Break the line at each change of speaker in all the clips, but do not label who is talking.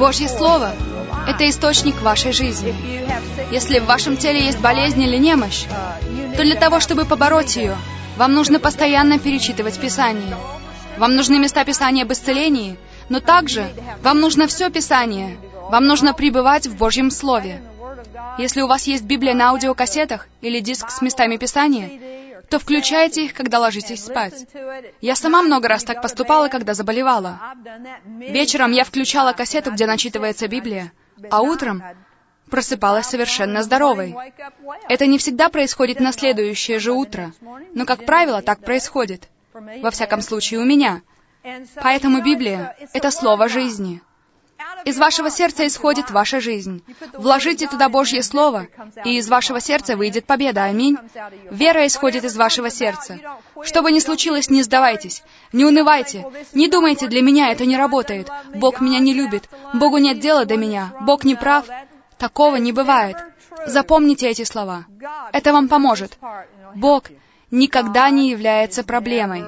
Божье Слово — это источник вашей жизни. Если в вашем теле есть болезнь или немощь, то для того, чтобы побороть ее, вам нужно постоянно перечитывать Писание. Вам нужны места Писания об исцелении, но также вам нужно все Писание. Вам нужно пребывать в Божьем Слове. Если у вас есть Библия на аудиокассетах или диск с местами Писания, то включайте их, когда ложитесь спать. Я сама много раз так поступала, когда заболевала. Вечером я включала кассету, где начитывается Библия, а утром просыпалась совершенно здоровой. Это не всегда происходит на следующее же утро, но, как правило, так происходит. Во всяком случае, у меня. Поэтому Библия — это слово жизни. Из вашего сердца исходит ваша жизнь. Вложите туда Божье Слово, и из вашего сердца выйдет победа. Аминь. Вера исходит из вашего сердца. Что бы ни случилось, не сдавайтесь, не унывайте, не думайте, для меня это не работает, Бог меня не любит, Богу нет дела до меня, Бог не прав. Такого не бывает. Запомните эти слова. Это вам поможет. Бог никогда не является проблемой.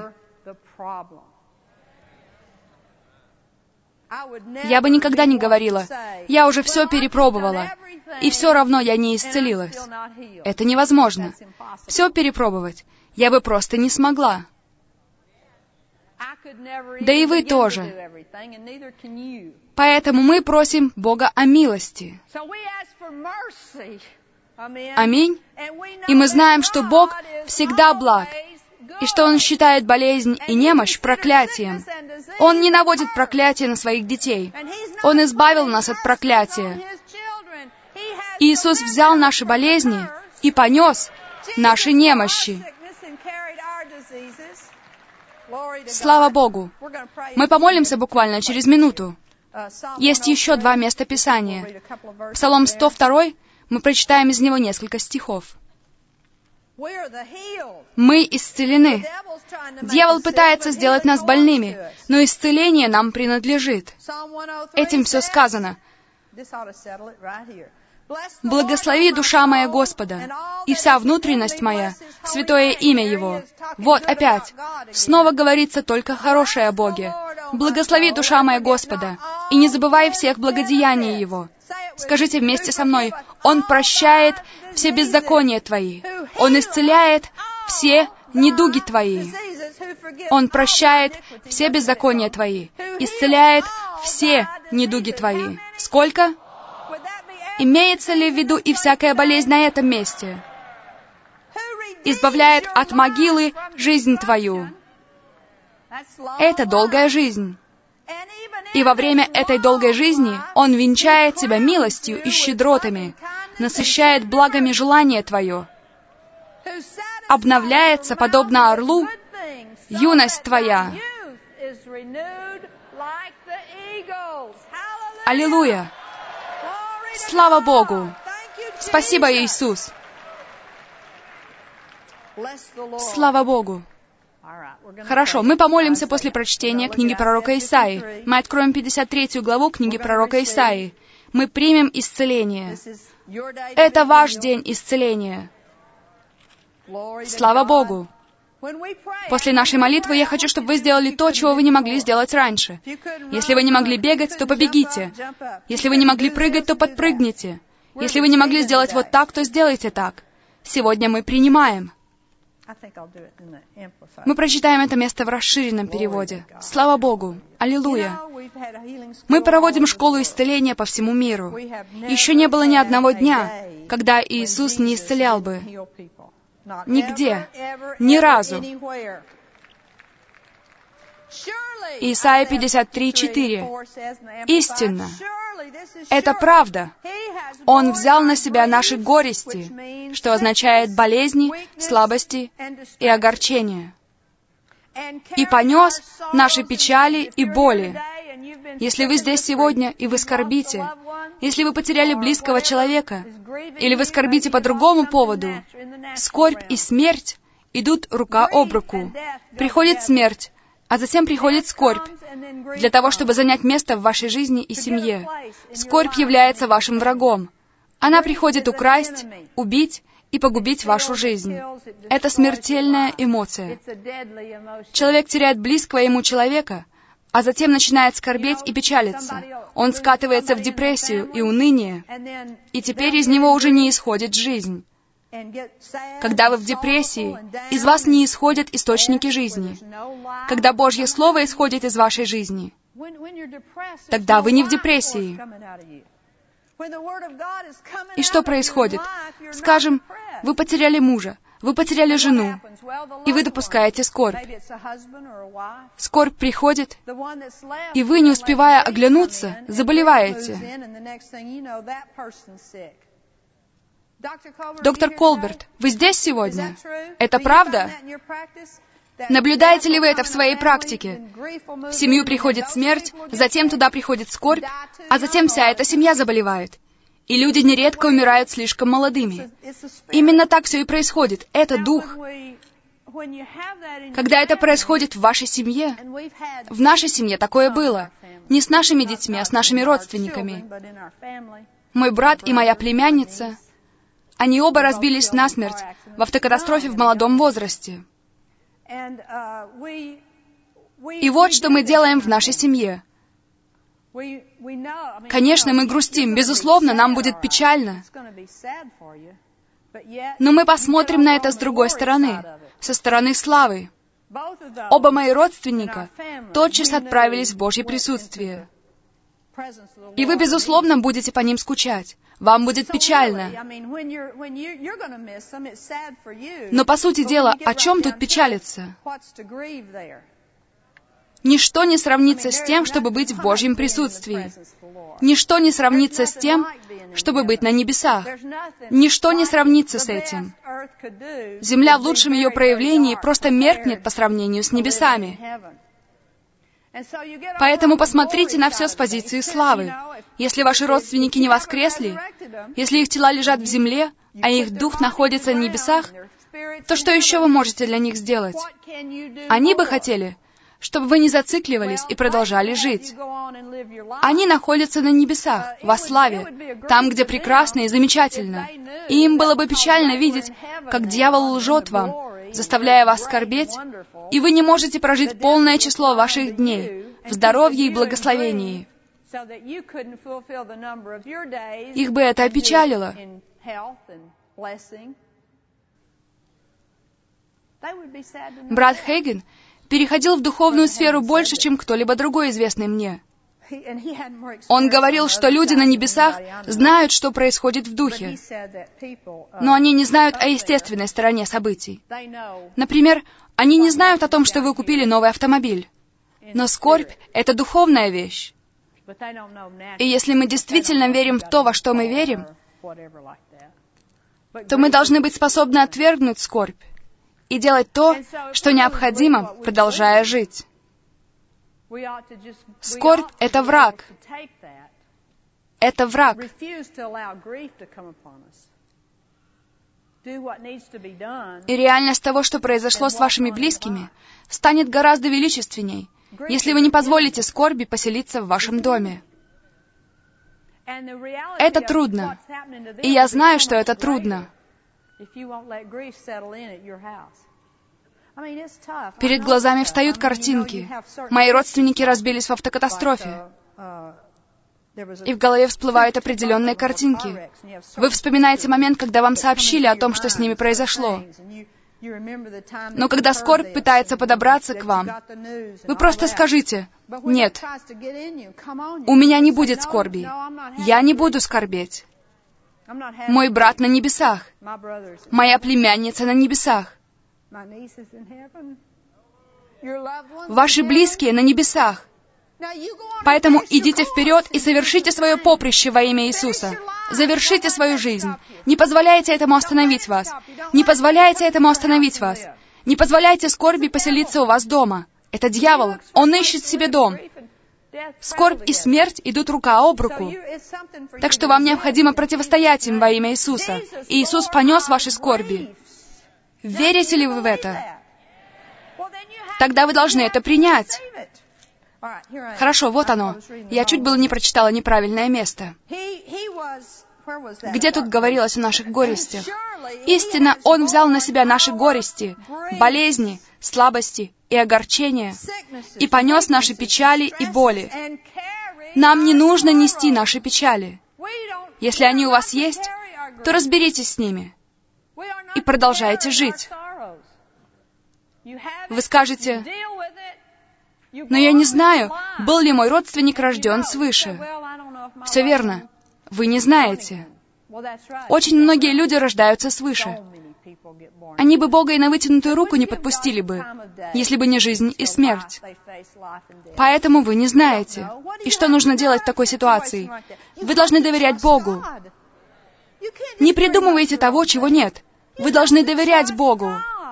Я бы никогда не говорила: «Я уже все перепробовала, и все равно я не исцелилась». Это невозможно. Все перепробовать я бы просто не смогла. Да и вы тоже. Поэтому мы просим Бога о милости. Аминь. И мы знаем, что Бог всегда благ, и что Он считает болезнь и немощь проклятием. Он не наводит проклятие на своих детей. Он избавил нас от проклятия. Иисус взял наши болезни и понес наши немощи. Слава Богу! Мы помолимся буквально через минуту. Есть еще 2 места Писания. Псалом 102, мы прочитаем из него несколько стихов. Мы исцелены. Дьявол пытается сделать нас больными, но исцеление нам принадлежит. Этим все сказано. «Благослови, душа моя, Господа, и вся внутренность моя, святое имя Его». Вот опять. Снова говорится только хорошее о Боге. «Благослови, душа моя, Господа, и не забывай всех благодеяний Его». Скажите вместе со мной: Он прощает все беззакония твои. Он исцеляет все недуги твои. Он прощает все беззакония твои. Исцеляет все недуги твои. Сколько? Имеется ли в виду и всякая болезнь на этом месте? Избавляет от могилы жизнь твою. Это долгая жизнь. И во время этой долгой жизни Он венчает тебя милостью и щедротами, насыщает благами желание твое, обновляется, подобно орлу, юность твоя. Аллилуйя! Слава Богу! Спасибо, Иисус! Слава Богу! Хорошо, мы помолимся после прочтения книги пророка Исаии. Мы откроем 53 главу книги пророка Исаии. Мы примем исцеление. Это ваш день исцеления. Слава Богу! После нашей молитвы я хочу, чтобы вы сделали то, чего вы не могли сделать раньше. Если вы не могли бегать, то побегите. Если вы не могли прыгать, то подпрыгните. Если вы не могли сделать вот так, то сделайте так. Сегодня мы принимаем. Мы прочитаем это место в расширенном переводе. Слава Богу! Аллилуйя! Мы проводим школу исцеления по всему миру. Еще не было ни одного дня, когда Иисус не исцелял бы. Нигде. Ни разу. Исайя 53:4. Истинно. Это правда. Он взял на себя наши горести, что означает болезни, слабости и огорчения, и понес наши печали и боли. Если вы здесь сегодня, и вы скорбите, если вы потеряли близкого человека, или вы скорбите по другому поводу, скорбь и смерть идут рука об руку. Приходит смерть, а затем приходит скорбь, для того, чтобы занять место в вашей жизни и семье. Скорбь является вашим врагом. Она приходит украсть, убить и погубить вашу жизнь. Это смертельная эмоция. Человек теряет близкого ему человека, а затем начинает скорбеть и печалиться. Он скатывается в депрессию и уныние, и теперь из него уже не исходит жизнь. Когда вы в депрессии, из вас не исходят источники жизни. Когда Божье Слово исходит из вашей жизни, тогда вы не в депрессии. И что происходит? Скажем, вы потеряли мужа, вы потеряли жену, и вы допускаете скорбь. Скорбь приходит, и вы, не успевая оглянуться, заболеваете. Доктор Колберт, вы здесь сегодня? Это правда? Наблюдаете ли вы это в своей практике? В семью приходит смерть, затем туда приходит скорбь, а затем вся эта семья заболевает. И люди нередко умирают слишком молодыми. Именно так все и происходит. Это дух. Когда это происходит в вашей семье, в нашей семье такое было. Не с нашими детьми, а с нашими родственниками. Мой брат и моя племянница, они оба разбились насмерть в автокатастрофе в молодом возрасте. И вот что мы делаем в нашей семье. Конечно, мы грустим, безусловно, нам будет печально. Но мы посмотрим на это с другой стороны, со стороны славы. Оба мои родственника тотчас отправились в Божье присутствие. И вы, безусловно, будете по ним скучать. Вам будет печально. Но, по сути дела, о чем тут печалиться? Ничто не сравнится с тем, чтобы быть в Божьем присутствии. Ничто не сравнится с тем, чтобы быть на небесах. Ничто не сравнится с этим. Земля в лучшем ее проявлении просто меркнет по сравнению с небесами. Поэтому посмотрите на все с позиции славы. Если ваши родственники не воскресли, если их тела лежат в земле, а их дух находится на небесах, то что еще вы можете для них сделать? Они бы хотели, чтобы вы не зацикливались и продолжали жить. Они находятся на небесах, во славе, там, где прекрасно и замечательно. И им было бы печально видеть, как дьявол лжет вам, заставляя вас скорбеть, и вы не можете прожить полное число ваших дней в здоровье и благословении. Их бы это опечалило. Брат Хейген переходил в духовную сферу больше, чем кто-либо другой, известный мне. Он говорил, что люди на небесах знают, что происходит в духе, но они не знают о естественной стороне событий. Например, они не знают о том, что вы купили новый автомобиль. Но скорбь — это духовная вещь. И если мы действительно верим в то, во что мы верим, то мы должны быть способны отвергнуть скорбь и делать то, что необходимо, продолжая жить. Скорбь — это враг. Это враг. И реальность того, что произошло с вашими близкими, станет гораздо величественней, если вы не позволите скорби поселиться в вашем доме. Это трудно. И я знаю, что это трудно. Перед глазами встают картинки. Мои родственники разбились в автокатастрофе. И в голове всплывают определенные картинки. Вы вспоминаете момент, когда вам сообщили о том, что с ними произошло. Но когда скорбь пытается подобраться к вам, вы просто скажите: «Нет, у меня не будет скорби. Я не буду скорбеть. Мой брат на небесах. Моя племянница на небесах. Ваши близкие на небесах. Поэтому идите вперед и совершите свое поприще во имя Иисуса. Завершите свою жизнь. Не позволяйте этому остановить вас. Не позволяйте этому остановить вас. Не позволяйте скорби поселиться у вас дома. Это дьявол. Он ищет себе дом. Скорбь и смерть идут рука об руку. Так что вам необходимо противостоять им во имя Иисуса. И Иисус понес ваши скорби. Верите ли вы в это? Тогда вы должны это принять. Хорошо, вот оно. Я чуть было не прочитала неправильное место. Где тут говорилось о наших горестях? Истинно, Он взял на себя наши горести, болезни, слабости и огорчения, и понес наши печали и боли. Нам не нужно нести наши печали. Если они у вас есть, то разберитесь с ними и продолжайте жить. Вы скажете: «Но я не знаю, был ли мой родственник рожден свыше». Все верно. Вы не знаете. Очень многие люди рождаются свыше. Они бы Бога и на вытянутую руку не подпустили бы, если бы не жизнь и смерть. Поэтому вы не знаете. И что нужно делать в такой ситуации? Вы должны доверять Богу. Не придумывайте того, чего нет. Вы должны доверять Богу.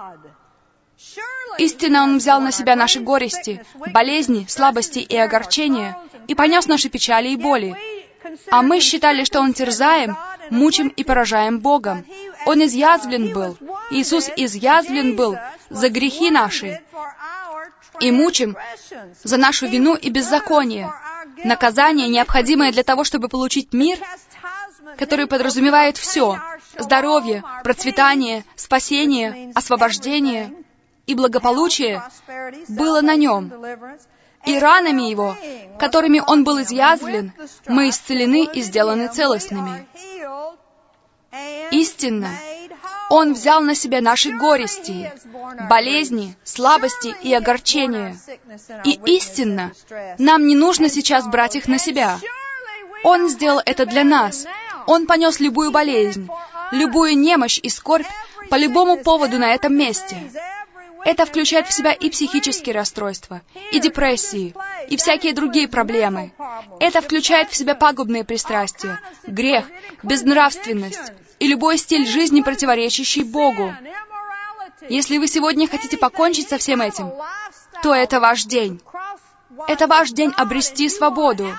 Истинно Он взял на себя наши горести, болезни, слабости и огорчения и понес наши печали и боли. А мы считали, что Он терзаем, мучим и поражаем Богом. Он изъязвлен был. Иисус изъязвлен был за грехи наши. И мучим за нашу вину и беззаконие. Наказание, необходимое для того, чтобы получить мир, который подразумевает все: здоровье, процветание, спасение, освобождение и благополучие, было на Нем. И ранами Его, которыми Он был изъязвлен, мы исцелены и сделаны целостными. Истинно, Он взял на себя наши горести, болезни, слабости и огорчения. И истинно, нам не нужно сейчас брать их на себя. Он сделал это для нас. Он понес любую болезнь, любую немощь и скорбь по любому поводу на этом месте. Это включает в себя и психические расстройства, и депрессии, и всякие другие проблемы. Это включает в себя пагубные пристрастия, грех, безнравственность и любой стиль жизни, противоречащий Богу. Если вы сегодня хотите покончить со всем этим, то это ваш день. Это ваш день обрести свободу.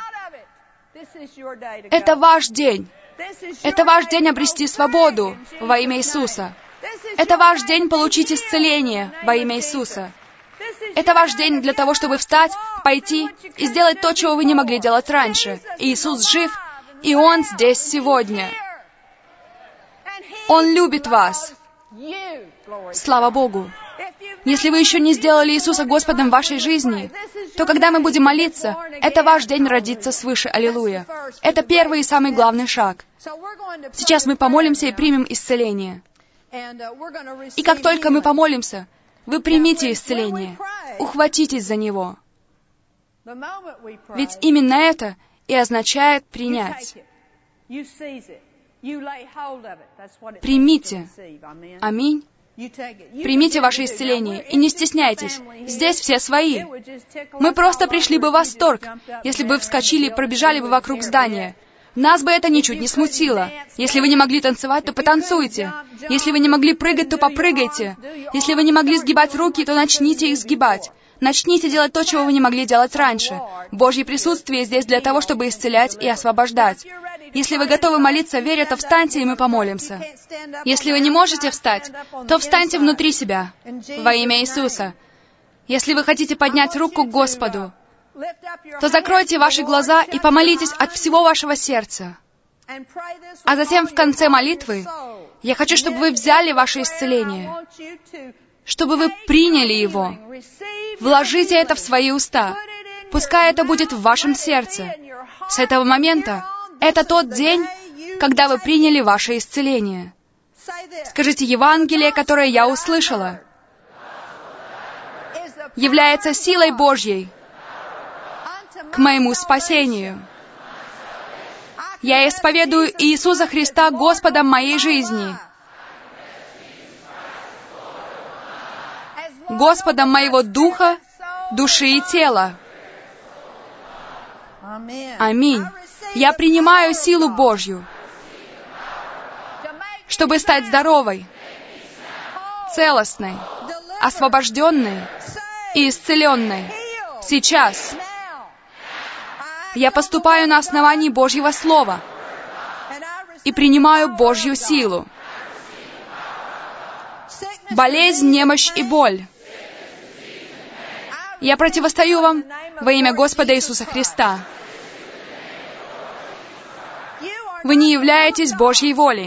Это ваш день. Это ваш день обрести свободу во имя Иисуса. Это ваш день получить исцеление во имя Иисуса. Это ваш день для того, чтобы встать, пойти и сделать то, чего вы не могли делать раньше. Иисус жив, и Он здесь сегодня. Он любит вас. Слава Богу! Если вы еще не сделали Иисуса Господом в вашей жизни, то когда мы будем молиться, это ваш день родиться свыше. Аллилуйя! Это первый и самый главный шаг. Сейчас мы помолимся и примем исцеление. И как только мы помолимся, вы примите исцеление, ухватитесь за него. Ведь именно это и означает принять. Примите. Аминь. Примите ваше исцеление и не стесняйтесь. Здесь все свои. Мы просто пришли бы в восторг, если бы вскочили и пробежали бы вокруг здания. Нас бы это ничуть не смутило. Если вы не могли танцевать, то потанцуйте. Если вы не могли прыгать, то попрыгайте. Если вы не могли сгибать руки, то начните их сгибать. Начните делать то, чего вы не могли делать раньше. Божье присутствие здесь для того, чтобы исцелять и освобождать. Если вы готовы молиться, веря, то встаньте, и мы помолимся. Если вы не можете встать, то встаньте внутри себя, во имя Иисуса. Если вы хотите поднять руку к Господу, то закройте ваши глаза и помолитесь от всего вашего сердца. А затем в конце молитвы я хочу, чтобы вы взяли ваше исцеление, чтобы вы приняли его. Вложите это в свои уста. Пускай это будет в вашем сердце. С этого момента это тот день, когда вы приняли ваше исцеление. Скажите: Евангелие, которое я услышала, является силой Божьей к моему спасению. Я исповедую Иисуса Христа Господом моей жизни, Господом моего духа, души и тела. Аминь. Я принимаю силу Божью, чтобы стать здоровой, целостной, освобожденной и исцеленной. Сейчас я поступаю на основании Божьего Слова и принимаю Божью силу. Болезнь, немощь и боль. Я противостою вам во имя Господа Иисуса Христа. Вы не являетесь Божьей волей.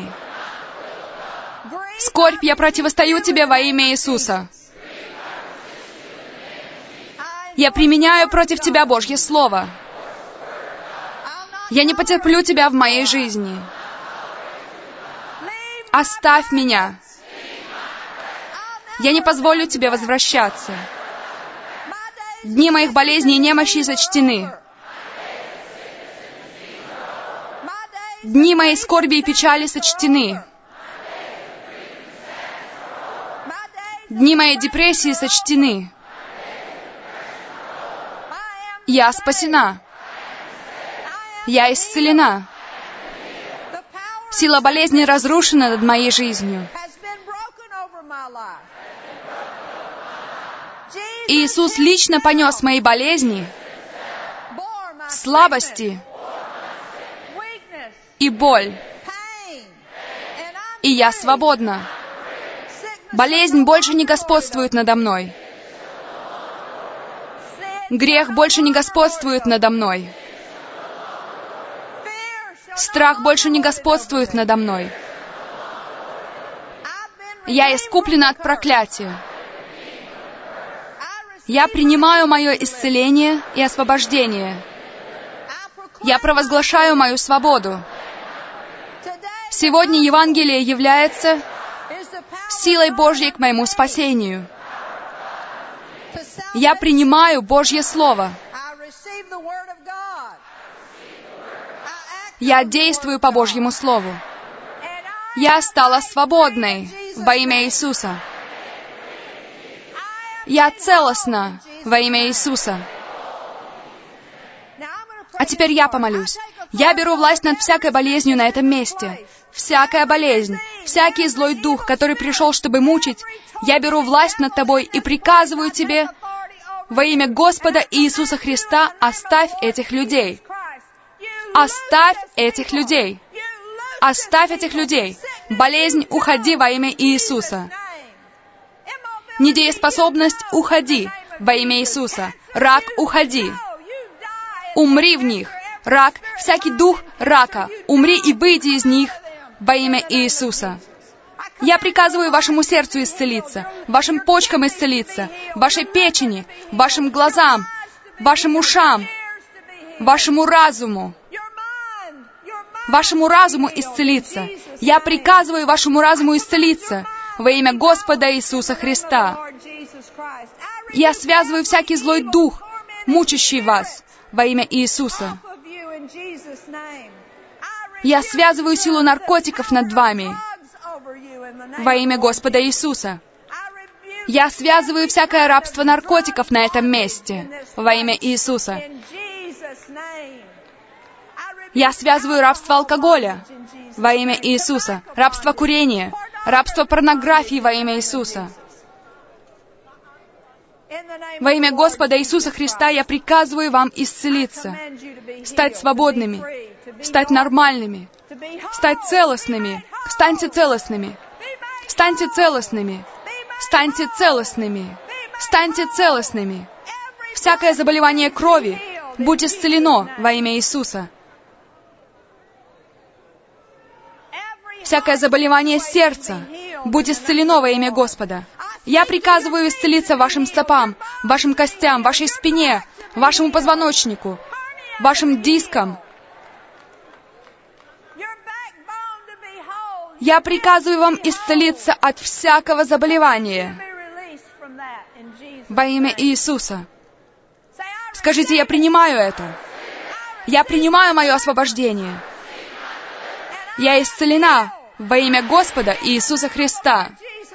Скорбь, я противостою тебе во имя Иисуса. Я применяю против тебя Божье Слово. Я не потерплю тебя в моей жизни. Оставь меня. Я не позволю тебе возвращаться. Дни моих болезней и немощи сочтены. Дни моей скорби и печали сочтены. Дни моей депрессии сочтены. Я спасена. Я исцелена. Сила болезни разрушена над моей жизнью. Иисус лично понес мои болезни, слабости и боль. И я свободна. Болезнь больше не господствует надо мной. Грех больше не господствует надо мной. Страх больше не господствует надо мной. Я искуплена от проклятия. Я принимаю мое исцеление и освобождение. Я провозглашаю мою свободу. Сегодня Евангелие является силой Божьей к моему спасению. Я принимаю Божье Слово. Я действую по Божьему Слову. Я стала свободной во имя Иисуса. Я целостна во имя Иисуса. А теперь я помолюсь. Я беру власть над всякой болезнью на этом месте. Всякая болезнь, всякий злой дух, который пришел, чтобы мучить, я беру власть над тобой и приказываю тебе во имя Господа Иисуса Христа, оставь этих людей. Оставь этих людей. Оставь этих людей. Болезнь, уходи во имя Иисуса. Недееспособность, уходи во имя Иисуса. Рак, уходи. Умри в них. Рак, всякий дух рака, умри и выйди из них во имя Иисуса. Я приказываю вашему сердцу исцелиться, вашим почкам исцелиться, вашей печени, вашим глазам, вашим ушам, вашему разуму исцелиться. Я приказываю вашему разуму исцелиться во имя Господа Иисуса Христа. Я связываю всякий злой дух, мучащий вас, во имя Иисуса. Я связываю силу наркотиков над вами во имя Господа Иисуса. Я связываю всякое рабство наркотиков на этом месте во имя Иисуса. Я связываю рабство алкоголя во имя Иисуса, рабство курения, рабство порнографии во имя Иисуса. Во имя Господа Иисуса Христа я приказываю вам исцелиться, стать свободными, стать нормальными, стать целостными. Станьте целостными. Станьте целостными. Станьте целостными. Станьте целостными. Всякое заболевание крови будь исцелено во имя Иисуса. Всякое заболевание сердца будь исцелено во имя Господа. Я приказываю исцелиться вашим стопам, вашим костям, вашей спине, вашему позвоночнику, вашим дискам. Я приказываю вам исцелиться от всякого заболевания во имя Иисуса. Скажите, я принимаю это. Я принимаю мое освобождение. Я исцелена во имя Господа Иисуса Христа.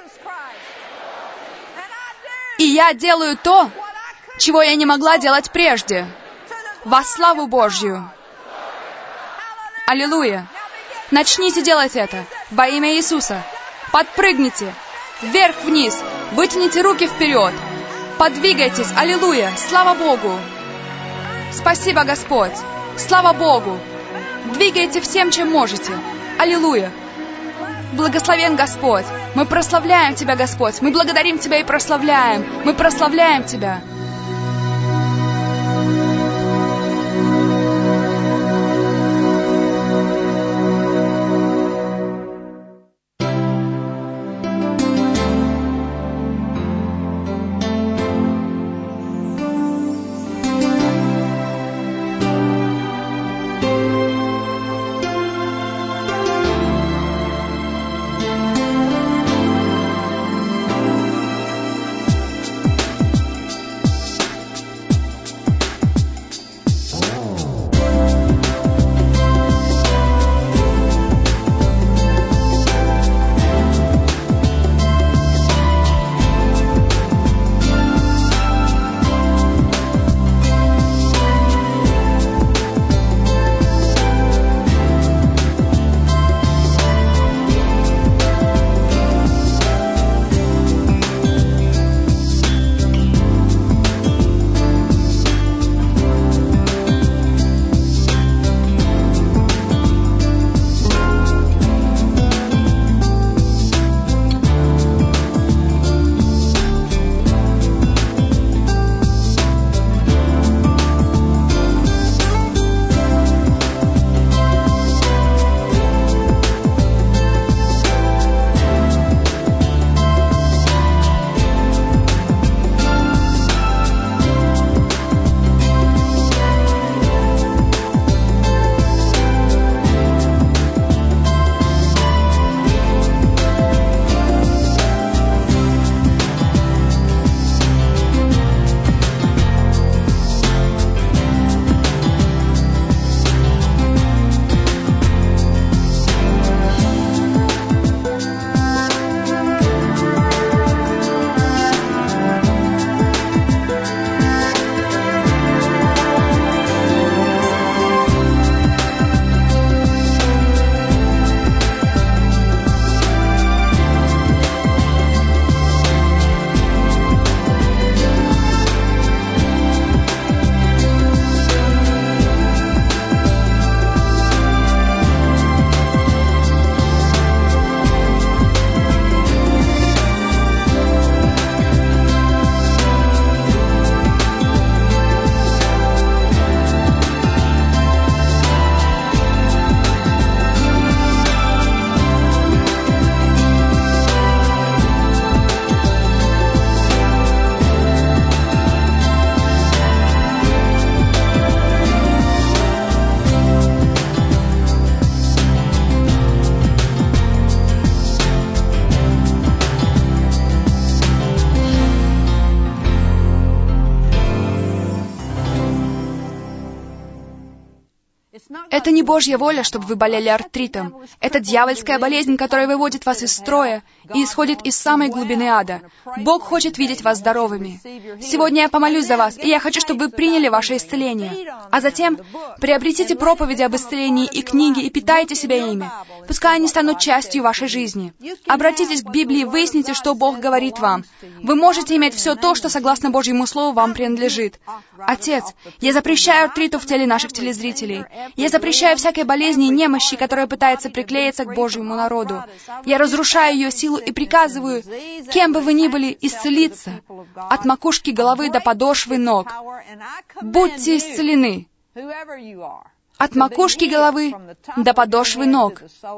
И я делаю то, чего я не могла делать прежде, во славу Божью. Аллилуйя! Начните делать это во имя Иисуса. Подпрыгните вверх-вниз, вытяните руки вперед, подвигайтесь. Аллилуйя! Слава Богу! Спасибо, Господь! Слава Богу! Двигайте всем, чем можете. Аллилуйя! Благословен Господь! Мы прославляем Тебя, Господь! Мы благодарим Тебя и прославляем! Мы прославляем Тебя! Это не Божья воля, чтобы вы болели артритом. Это дьявольская болезнь, которая выводит вас из строя и исходит из самой глубины ада. Бог хочет видеть вас здоровыми. Сегодня я помолюсь за вас, и я хочу, чтобы вы приняли ваше исцеление. А затем приобретите проповеди об исцелении и книги, и питайте себя ими. Пускай они станут частью вашей жизни. Обратитесь к Библии и выясните, что Бог говорит вам. Вы можете иметь все то, что согласно Божьему Слову вам принадлежит. Отец, я запрещаю артриту в теле наших телезрителей. Я запрещаю всякой болезни и немощи, которая пытается приклеиться к Божьему народу. Я разрушаю ее силу и приказываю, кем бы вы ни были, исцелиться от макушки головы до подошвы ног. Будьте исцелены от макушки головы до подошвы ног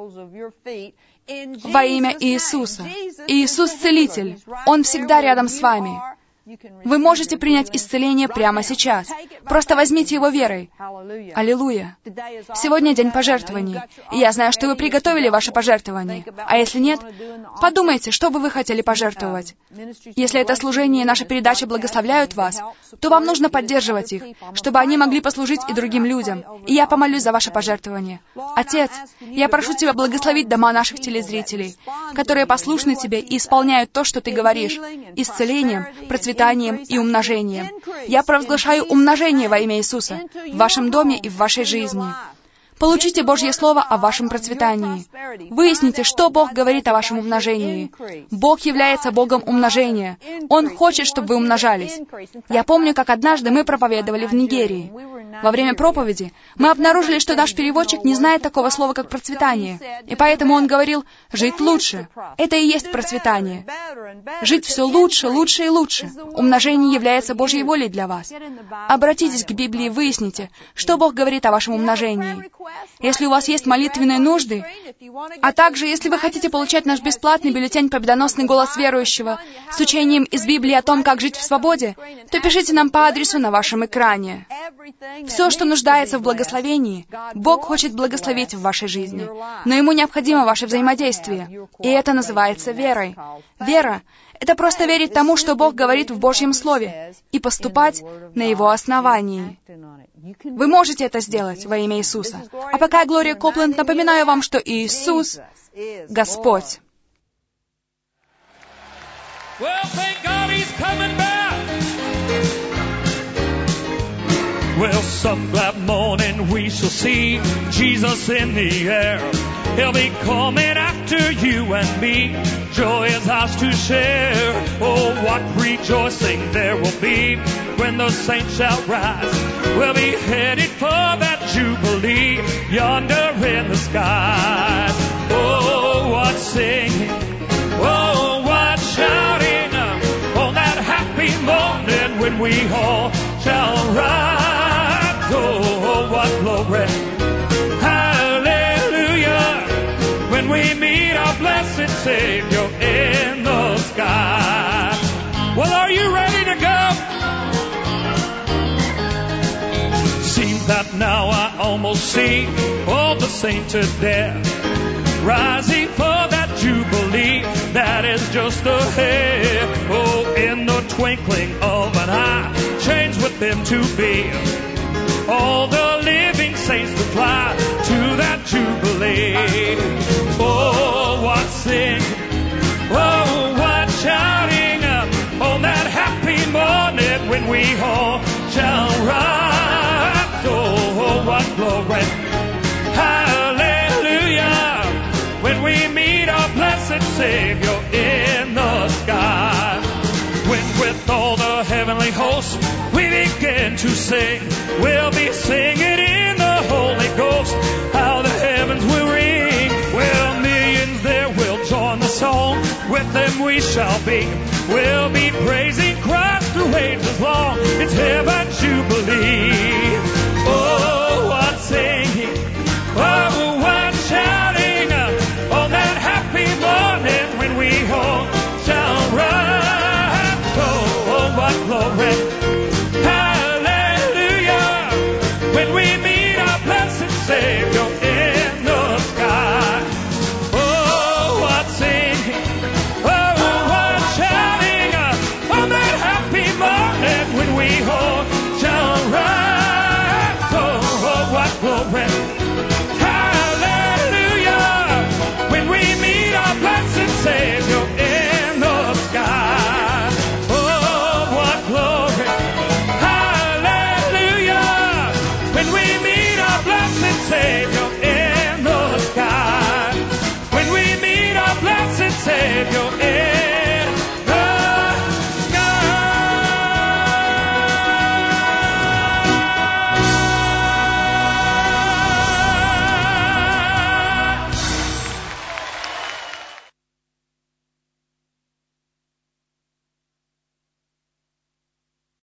во имя Иисуса. Иисус Целитель. Он всегда рядом с вами. Вы можете принять исцеление прямо сейчас. Просто возьмите его верой. Аллилуйя. Сегодня день пожертвований. И я знаю, что вы приготовили ваши пожертвования. А если нет, подумайте, что бы вы хотели пожертвовать. Если это служение и наша передача благословляют вас, то вам нужно поддерживать их, чтобы они могли послужить и другим людям. И я помолюсь за ваше пожертвование. Отец, я прошу Тебя благословить дома наших телезрителей, которые послушны Тебе и исполняют то, что Ты говоришь, исцелением, процветанием и умножением. Я провозглашаю умножение во имя Иисуса в вашем доме и в вашей жизни. Получите Божье Слово о вашем процветании. Выясните, что Бог говорит о вашем умножении. Бог является Богом умножения. Он хочет, чтобы вы умножались. Я помню, как однажды мы проповедовали в Нигерии. Во время проповеди мы обнаружили, что наш переводчик не знает такого слова, как процветание. И поэтому он говорил «жить лучше». Это и есть процветание. Жить все лучше, лучше и лучше. Умножение является Божьей волей для вас. Обратитесь к Библии и выясните, что Бог говорит о вашем умножении. Если у вас есть молитвенные нужды, а также, если вы хотите получать наш бесплатный бюллетень «Победоносный голос верующего» с учением из Библии о том, как жить в свободе, то пишите нам по адресу на вашем экране. Все, что нуждается в благословении, Бог хочет благословить в вашей жизни. Но Ему необходимо ваше взаимодействие. И это называется верой. Вера — это просто верить тому, что Бог говорит в Божьем Слове, и поступать на Его основании. Вы можете это сделать во имя Иисуса. А пока я, Глория Копленд, напоминаю вам, что Иисус — Господь.
Well, some glad morning we shall see Jesus in the air. He'll be coming after you and me. Joy is ours to share. Oh, what rejoicing there will be when the saints shall rise. We'll be headed for that Jubilee yonder in the skies. Oh, what singing. Oh, what shouting on that happy morning when we all shall rise. Oh, what glory. Hallelujah. When we meet our blessed Savior in the sky. Well, are you ready to go? Seems that now I almost see all the saints to death, rising for that Jubilee that is just ahead. Oh, in the twinkling of an eye, change with them to be all the living saints to fly to that Jubilee. Oh, what singing, oh, what shouting on that happy morning when we all shall rise. Oh, what glory, hallelujah, when we meet our blessed Savior in the sky. When with all the heavenly hosts we begin to sing, we'll be singing in the Holy Ghost, how the heavens will ring. Well, millions there will join the song, with them we shall be. We'll be praising Christ through ages long. It's heaven